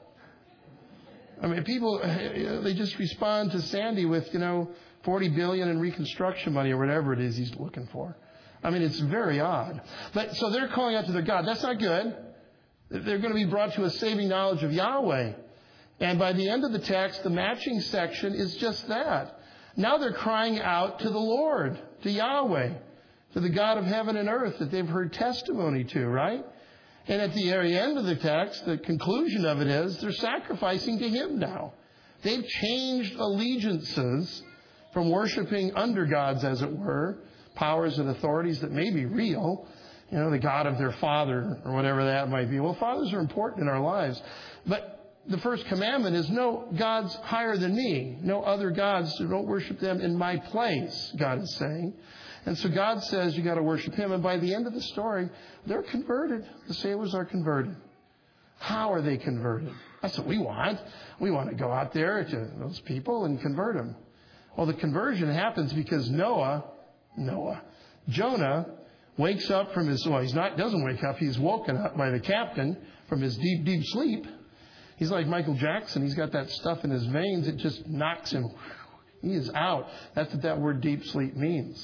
I mean, people, they just respond to Sandy with, you know, forty billion dollars in reconstruction money or whatever it is he's looking for. I mean, it's very odd. But so they're calling out to their God. That's not good. They're going to be brought to a saving knowledge of Yahweh. And by the end of the text, the matching section is just that. Now they're crying out to the Lord, to Yahweh, to the God of heaven and earth that they've heard testimony to, right? And at the very end of the text, the conclusion of it is they're sacrificing to Him now. They've changed allegiances from worshiping under gods, as it were, powers and authorities that may be real, you know, the God of their father or whatever that might be. Well, fathers are important in our lives. But the first commandment is no gods higher than me. No other gods. So don't worship them in my place, God is saying. And so God says you got to worship Him. And by the end of the story, they're converted. The sailors are converted. How are they converted? That's what we want. We want to go out there to those people and convert them. Well, the conversion happens because Noah, Noah, Jonah wakes up from his, well, he's not, doesn't wake up. He's woken up by the captain from his deep, deep sleep. He's like Michael Jackson. He's got that stuff in his veins. It just knocks him. He is out. That's what that word deep sleep means.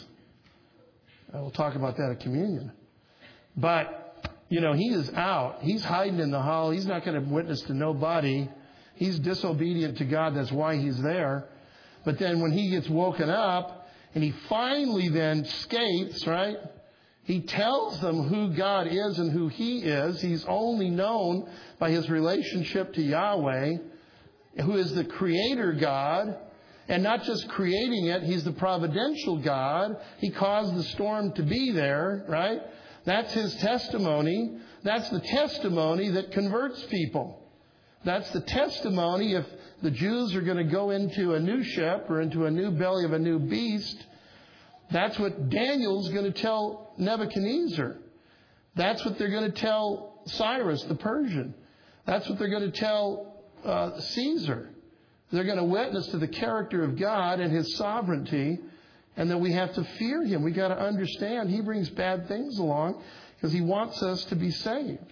We'll talk about that at communion. But, you know, he is out. He's hiding in the hollow. He's not going to witness to nobody. He's disobedient to God. That's why he's there. But then when he gets woken up and he finally then escapes, right? He tells them who God is and who He is. He's only known by his relationship to Yahweh, who is the Creator God. And not just creating it, He's the providential God. He caused the storm to be there, right? That's His testimony. That's the testimony that converts people. That's the testimony if the Jews are going to go into a new ship or into a new belly of a new beast. That's what Daniel's going to tell Nebuchadnezzar. That's what they're going to tell Cyrus the Persian. That's what they're going to tell uh, Caesar. They're going to witness to the character of God and His sovereignty, and that we have to fear Him. We got to understand He brings bad things along because He wants us to be saved.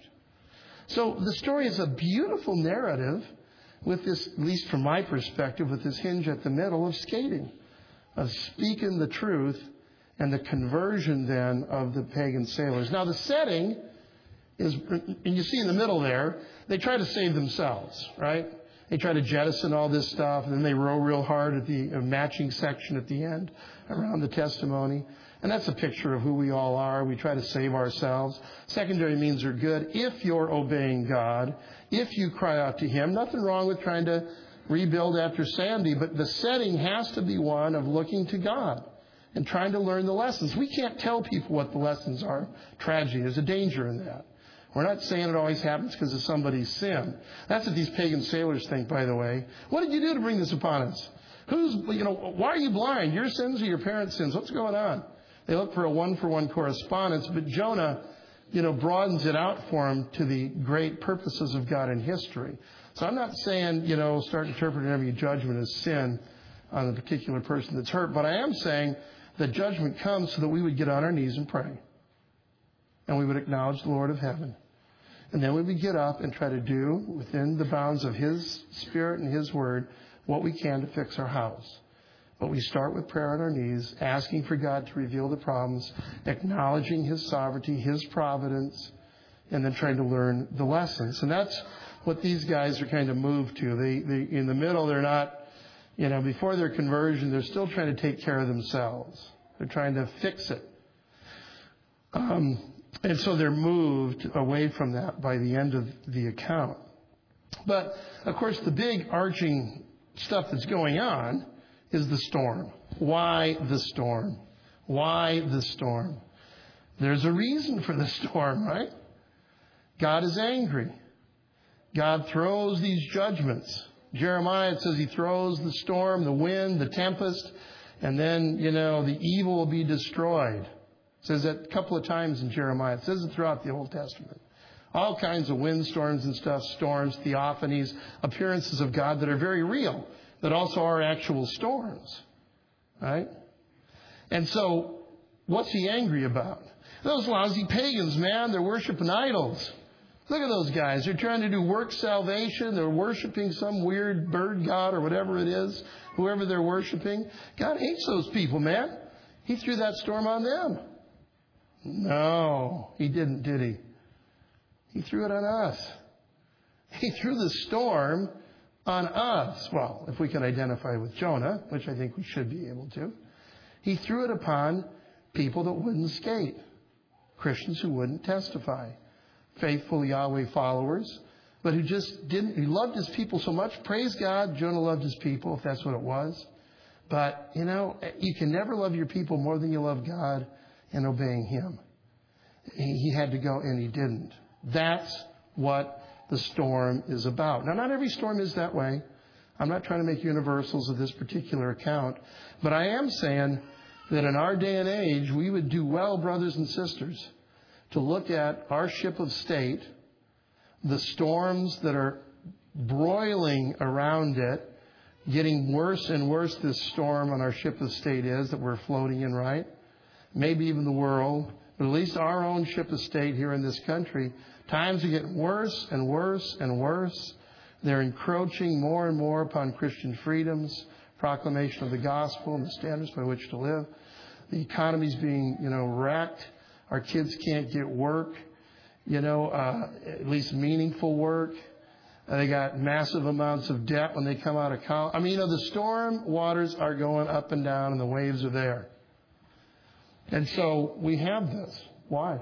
So the story is a beautiful narrative with this, at least from my perspective, with this hinge at the middle of skating, of speaking the truth and the conversion then of the pagan sailors. Now the setting is, and you see in the middle there, they try to save themselves, right? They try to jettison all this stuff, and then they row real hard at the matching section at the end around the testimony. And that's a picture of who we all are. We try to save ourselves. Secondary means are good if you're obeying God, if you cry out to Him. Nothing wrong with trying to rebuild after Sandy, but the setting has to be one of looking to God and trying to learn the lessons. We can't tell people what the lessons are. Tragedy. There's a danger in that. We're not saying it always happens because of somebody's sin. That's what these pagan sailors think, by the way. What did you do to bring this upon us? Who's, you know, why are you blind? Your sins or your parents' sins? What's going on? They look for a one-for-one correspondence, but Jonah, you know, broadens it out for him to the great purposes of God in history. So I'm not saying, you know, start interpreting every judgment as sin on the particular person that's hurt, but I am saying that judgment comes so that we would get on our knees and pray. And we would acknowledge the Lord of heaven. And then we would get up and try to do, within the bounds of His Spirit and His Word, what we can to fix our house. But we start with prayer on our knees, asking for God to reveal the problems, acknowledging His sovereignty, His providence, and then trying to learn the lessons. And that's what these guys are kind of moved to. They, they, in the middle, they're not, you know, before their conversion, they're still trying to take care of themselves. They're trying to fix it. Um, and so they're moved away from that by the end of the account. But, of course, the big arching stuff that's going on is the storm. Why the storm? Why the storm? There's a reason for the storm, right? God is angry. God throws these judgments. Jeremiah, it says He throws the storm, the wind, the tempest, and then, you know, the evil will be destroyed. It says that a couple of times in Jeremiah. It says it throughout the Old Testament. All kinds of windstorms and stuff, storms, theophanies, appearances of God that are very real, that also are actual storms. Right? And so, what's He angry about? Those lousy pagans, man, they're worshiping idols. Look at those guys. They're trying to do work salvation. They're worshiping some weird bird god or whatever it is, whoever they're worshiping. God hates those people, man. He threw that storm on them. No, He didn't, did He? He threw it on us. He threw the storm on us. Well, if we can identify with Jonah, which I think we should be able to. He threw it upon people that wouldn't skate. Christians who wouldn't testify. Faithful Yahweh followers, but who just didn't, He loved His people so much. Praise God, Jonah loved his people, if that's what it was. But, you know, you can never love your people more than you love God and obeying Him. He, he had to go and he didn't. That's what the storm is about. Now, not every storm is that way. I'm not trying to make universals of this particular account, but I am saying that in our day and age, we would do well, brothers and sisters, to look at our ship of state, the storms that are broiling around it, getting worse and worse this storm on our ship of state is that we're floating in, right? Maybe even the world, but at least our own ship of state here in this country. Times are getting worse and worse and worse. They're encroaching more and more upon Christian freedoms, proclamation of the gospel and the standards by which to live. The economy's being, you know, wrecked. Our kids can't get work, you know, uh, at least meaningful work. Uh, they got massive amounts of debt when they come out of college. I mean, you know, the storm waters are going up and down and the waves are there. And so we have this. Why?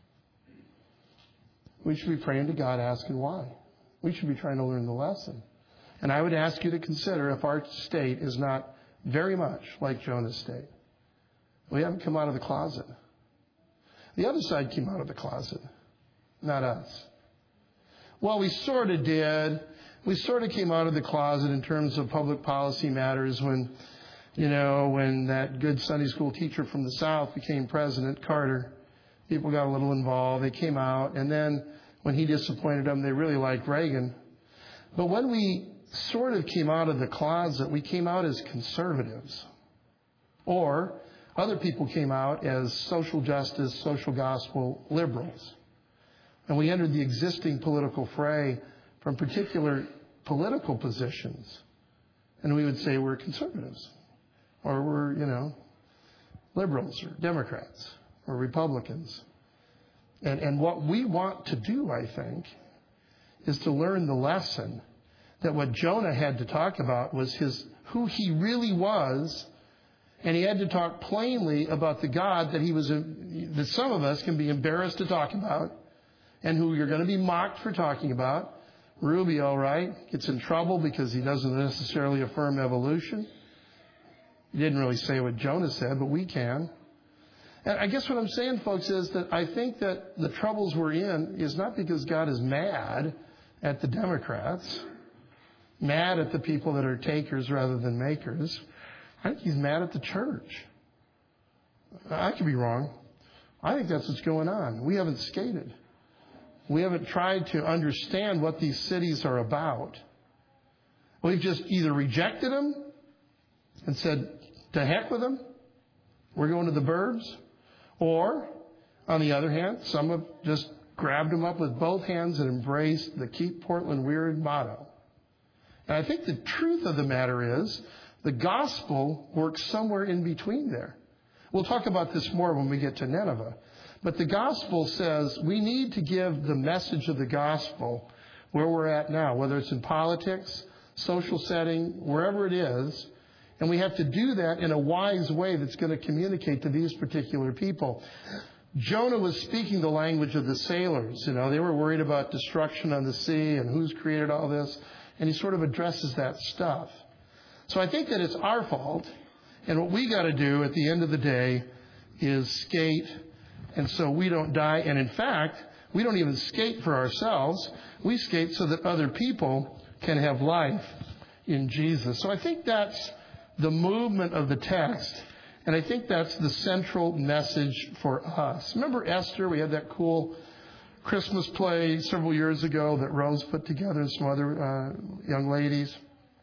We should be praying to God, asking why. We should be trying to learn the lesson. And I would ask you to consider if our state is not very much like Jonah's state. We haven't come out of the closet. The other side came out of the closet, not us. Well, we sort of did. We sort of came out of the closet in terms of public policy matters when You know, when that good Sunday school teacher from the South became president, Carter, people got a little involved. They came out. And then when he disappointed them, they really liked Reagan. But when we sort of came out of the closet, we came out as conservatives. Or other people came out as social justice, social gospel liberals. And we entered the existing political fray from particular political positions. And we would say we're conservatives. Or we're, you know, liberals or Democrats or Republicans. And, and what we want to do, I think, is to learn the lesson that what Jonah had to talk about was his who he really was. And he had to talk plainly about the God that he was, that some of us can be embarrassed to talk about and who you're going to be mocked for talking about. Rubio, right, gets in trouble because he doesn't necessarily affirm evolution. He didn't really say what Jonah said, but we can. And I guess what I'm saying, folks, is that I think that the troubles we're in is not because God is mad at the Democrats, mad at the people that are takers rather than makers. I think he's mad at the church. I could be wrong. I think that's what's going on. We haven't skated. We haven't tried to understand what these cities are about. We've just either rejected them and said, to heck with them, we're going to the burbs. Or, on the other hand, some have just grabbed them up with both hands and embraced the Keep Portland Weird motto. And I think the truth of the matter is, the gospel works somewhere in between there. We'll talk about this more when we get to Nineveh. But the gospel says we need to give the message of the gospel where we're at now, whether it's in politics, social setting, wherever it is. And we have to do that in a wise way that's going to communicate to these particular people. Jonah was speaking the language of the sailors. You know, they were worried about destruction on the sea and who's created all this. And he sort of addresses that stuff. So I think that it's our fault. And what we got to do at the end of the day is skate. And so we don't die. And in fact, we don't even skate for ourselves. We skate so that other people can have life in Jesus. So I think that's the movement of the text. And I think that's the central message for us. Remember Esther? We had that cool Christmas play several years ago that Rose put together and some other uh, young ladies.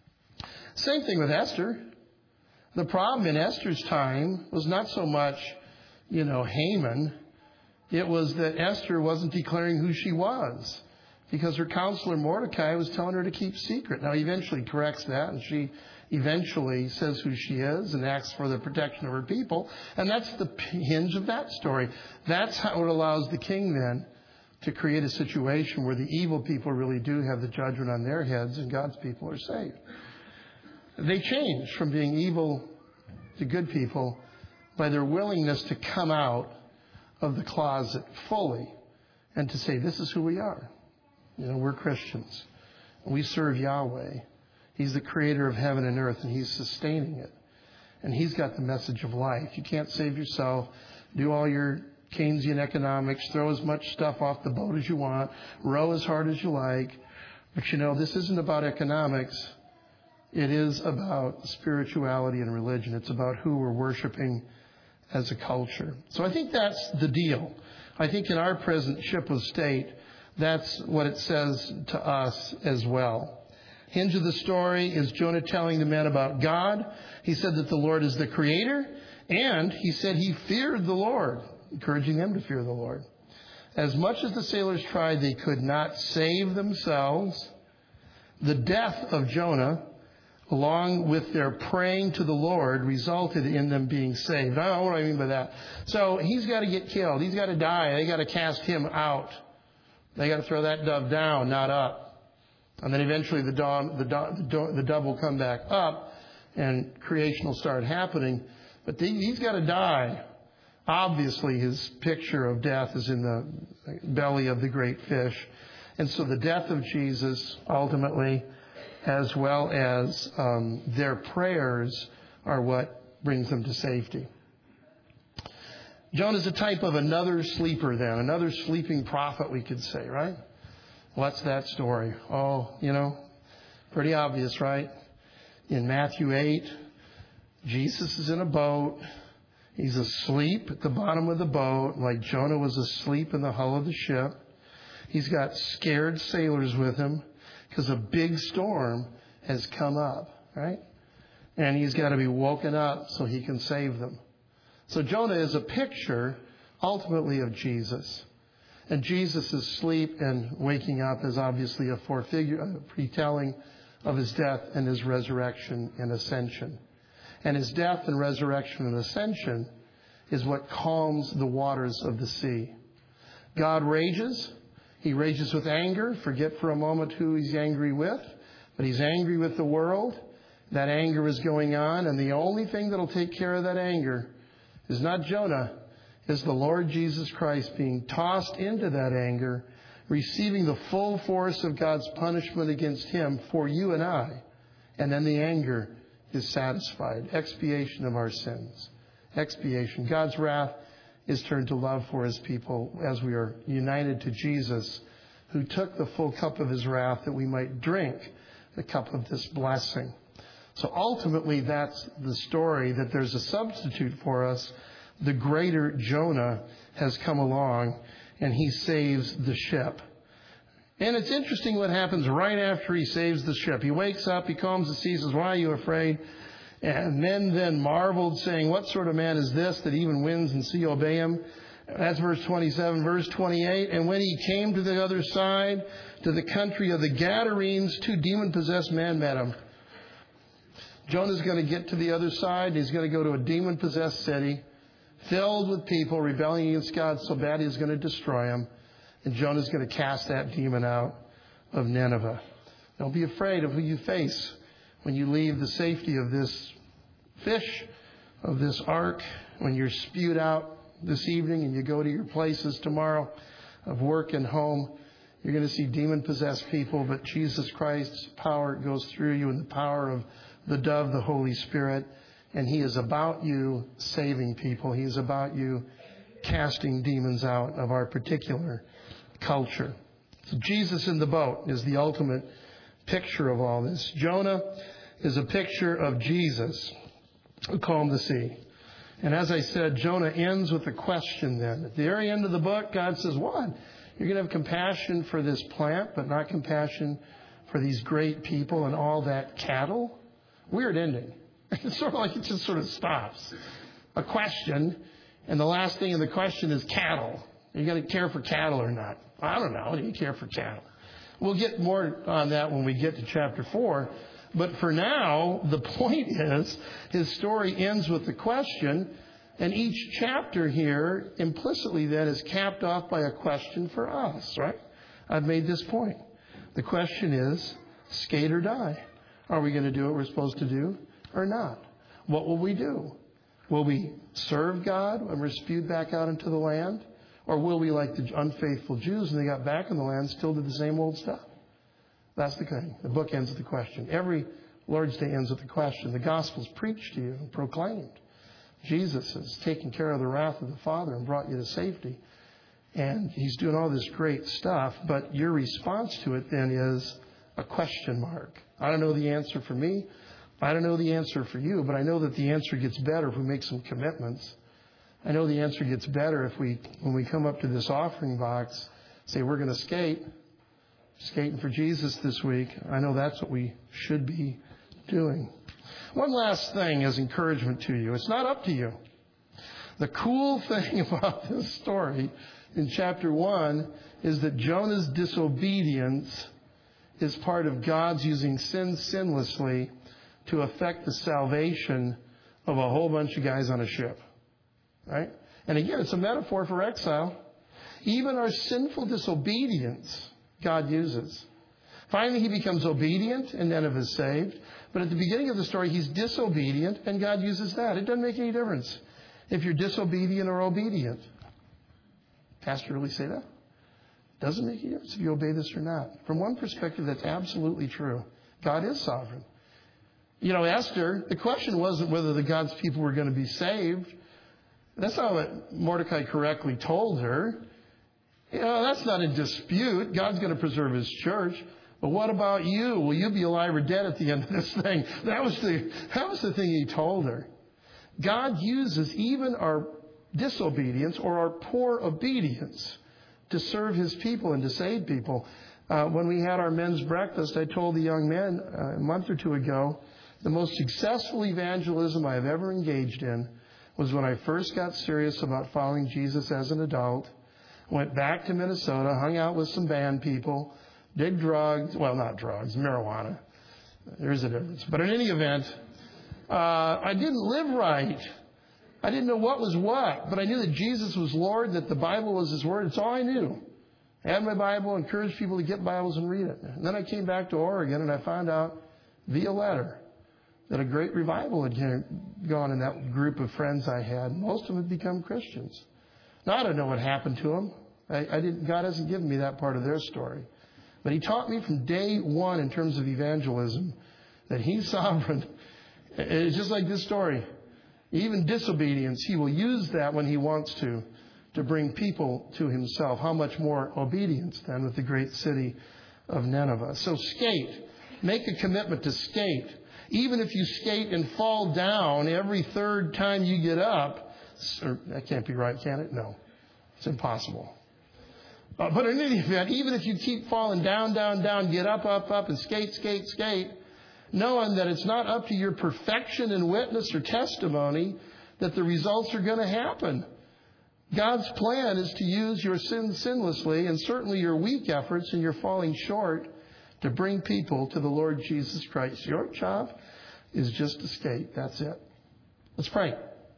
Same thing with Esther. The problem in Esther's time was not so much, you know, Haman. It was that Esther wasn't declaring who she was because her counselor Mordecai was telling her to keep secret. Now, he eventually corrects that, and she eventually says who she is and asks for the protection of her people. And that's the hinge of that story. That's how it allows the king then to create a situation where the evil people really do have the judgment on their heads and God's people are saved. They change from being evil to good people by their willingness to come out of the closet fully and to say, this is who we are. You know, we're Christians. We serve Yahweh. He's the creator of heaven and earth, and he's sustaining it. And he's got the message of life. You can't save yourself. Do all your Keynesian economics. Throw as much stuff off the boat as you want. Row as hard as you like. But you know, this isn't about economics. It is about spirituality and religion. It's about who we're worshiping as a culture. So I think that's the deal. I think in our present ship of state, that's what it says to us as well. Hinge of the story is Jonah telling the men about God. He said that the Lord is the creator, and he said he feared the Lord, encouraging them to fear the Lord. As much as the sailors tried, they could not save themselves. The death of Jonah, along with their praying to the Lord, resulted in them being saved. Now, what do I mean by that? So he's got to get killed. He's got to die. They got to cast him out. They got to throw that dove down, not up. And then eventually the, dawn, the, the, the dove will come back up and creation will start happening. But the, he's got to die. Obviously, his picture of death is in the belly of the great fish. And so the death of Jesus, ultimately, as well as um, their prayers, are what brings them to safety. Jonah is a type of another sleeper then, another sleeping prophet, we could say, right? What's that story? Oh, you know, pretty obvious, right? In Matthew eight, Jesus is in a boat. He's asleep at the bottom of the boat, like Jonah was asleep in the hull of the ship. He's got scared sailors with him because a big storm has come up, right? And he's got to be woken up so he can save them. So Jonah is a picture, ultimately, of Jesus. And Jesus' sleep and waking up is obviously a forefigure, a pretelling of his death and his resurrection and ascension. And his death and resurrection and ascension is what calms the waters of the sea. God rages. He rages with anger. Forget for a moment who he's angry with. But he's angry with the world. That anger is going on. And the only thing that will take care of that anger is not Jonah, is the Lord Jesus Christ being tossed into that anger, receiving the full force of God's punishment against him for you and I. And then the anger is satisfied. Expiation of our sins. Expiation. God's wrath is turned to love for his people as we are united to Jesus, who took the full cup of his wrath that we might drink the cup of this blessing. So ultimately, that's the story, that there's a substitute for us. The greater Jonah has come along, and he saves the ship. And it's interesting what happens right after he saves the ship. He wakes up, he calms the sea, says, "Why are you afraid?" And men then marveled, saying, "What sort of man is this that even winds and sea obey him?" That's verse twenty-seven. Verse twenty-eight, and when he came to the other side, to the country of the Gadarenes, two demon-possessed men met him. Jonah's going to get to the other side. He's going to go to a demon-possessed city filled with people rebelling against God so bad he's going to destroy them. And Jonah's going to cast that demon out of Nineveh. Don't be afraid of who you face when you leave the safety of this fish, of this ark, when you're spewed out this evening and you go to your places tomorrow of work and home. You're going to see demon-possessed people, but Jesus Christ's power goes through you, and the power of the dove, the Holy Spirit. And he is about you saving people. He is about you casting demons out of our particular culture. So Jesus in the boat is the ultimate picture of all this. Jonah is a picture of Jesus who calmed the sea. And as I said, Jonah ends with a question then. At the very end of the book, God says, what? You're going to have compassion for this plant, but not compassion for these great people and all that cattle? Weird ending. It's sort of like it just sort of stops. A question, and the last thing in the question is cattle. Are you going to care for cattle or not? I don't know. Do you care for cattle? We'll get more on that when we get to chapter four. But for now, the point is, his story ends with the question, and each chapter here implicitly then is capped off by a question for us, right? I've made this point. The question is, skate or die. Are we going to do what we're supposed to do or not? What will we do? Will we serve God when we're spewed back out into the land? Or will we, like the unfaithful Jews, when they got back in the land, still do the same old stuff? That's the thing. The book ends with the question. Every Lord's Day ends with the question. The gospel's preached to you and proclaimed. Jesus has taken care of the wrath of the Father and brought you to safety. And he's doing all this great stuff. But your response to it then is a question mark. I don't know the answer for me. I don't know the answer for you. But I know that the answer gets better if we make some commitments. I know the answer gets better if we, when we come up to this offering box, say we're going to skate. Skating for Jesus this week. I know that's what we should be doing. One last thing as encouragement to you. It's not up to you. The cool thing about this story in chapter one is that Jonah's disobedience is part of God's using sin sinlessly to affect the salvation of a whole bunch of guys on a ship. Right? And again, it's a metaphor for exile. Even our sinful disobedience God uses. Finally, he becomes obedient and Nineveh is saved. But at the beginning of the story, he's disobedient and God uses that. It doesn't make any difference if you're disobedient or obedient. Pastor really say that? Doesn't make any difference if you obey this or not. From one perspective, that's absolutely true. God is sovereign. You know, Esther, the question wasn't whether the God's people were going to be saved. That's not what Mordecai correctly told her. You know, that's not in dispute. God's going to preserve his church. But what about you? Will you be alive or dead at the end of this thing? That was the, that was the thing he told her. God uses even our disobedience or our poor obedience to serve his people and to save people. Uh, when we had our men's breakfast, I told the young men uh, a month or two ago, the most successful evangelism I have ever engaged in was when I first got serious about following Jesus as an adult, went back to Minnesota, hung out with some band people, did drugs, well, not drugs, marijuana. There's a difference. But in any event, uh, I didn't live right. I didn't know what was what, but I knew that Jesus was Lord, that the Bible was his word. It's all I knew. I had my Bible, encouraged people to get Bibles and read it. And then I came back to Oregon and I found out via letter that a great revival had gone in that group of friends I had. Most of them had become Christians. Now, I don't know what happened to them. I, I didn't, God hasn't given me that part of their story. But he taught me from day one in terms of evangelism that he's sovereign. It's just like this story. Even disobedience, he will use that when he wants to, to bring people to himself. How much more obedience then with the great city of Nineveh. So skate. Make a commitment to skate. Even if you skate and fall down every third time you get up, or, that can't be right, can it? No. It's impossible. Uh, but in any event, even if you keep falling down, down, down, get up, up, up, and skate, skate, skate, knowing that it's not up to your perfection and witness or testimony that the results are going to happen. God's plan is to use your sin sinlessly and certainly your weak efforts and your falling short to bring people to the Lord Jesus Christ. Your job is just to skate. That's it. Let's pray.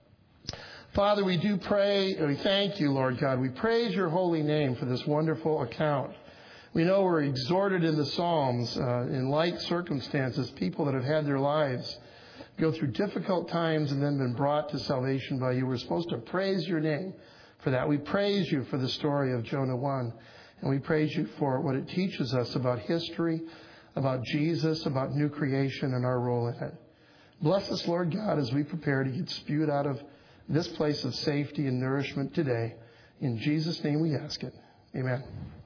Father, we do pray, and we thank you, Lord God. We praise your holy name for this wonderful account. We know we're exhorted in the Psalms, uh, in like circumstances, people that have had their lives go through difficult times and then been brought to salvation by you. We're supposed to praise your name for that. We praise you for the story of Jonah one. And we praise you for what it teaches us about history, about Jesus, about new creation and our role in it. Bless us, Lord God, as we prepare to get spewed out of this place of safety and nourishment today. In Jesus' name we ask it. Amen.